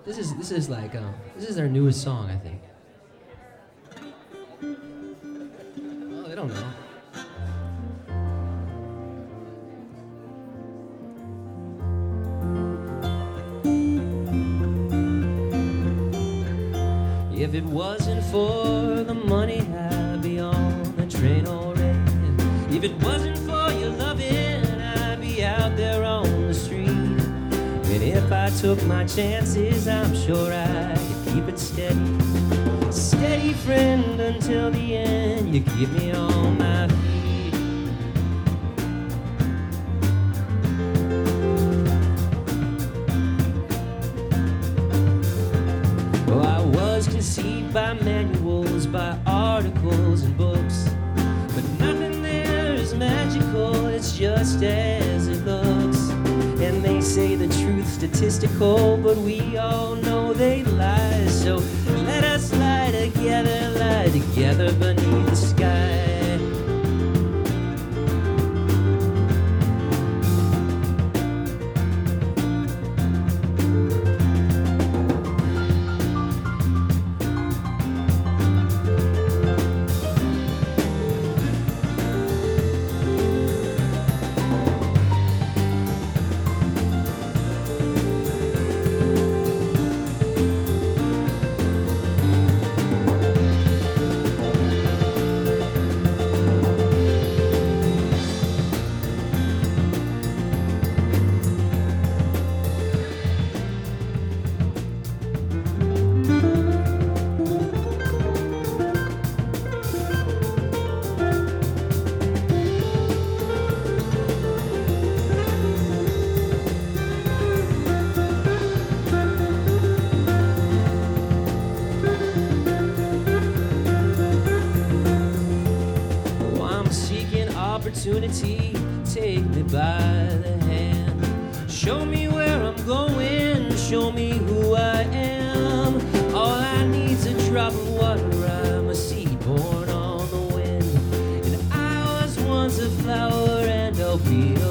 This is like this is their newest song, I think. Oh, they don't know. If it wasn't for the money, I'd be on the train already. If it wasn't for your loving, I'd be out there on the street. And if I took my chances, I'm sure I could keep it steady. Steady friend until the end, you keep me on my feet. Oh, I was conceived by manuals, by articles and books. But nothing there is magical, it's just as it looks. And they say the truth's statistical, but we all know they lie. So let us lie together beneath the sky. Opportunity, take me by the hand. Show me where I'm going, show me who I am. All I need's a drop of water, I'm a seed born on the wind. And I was once a flower and I'll be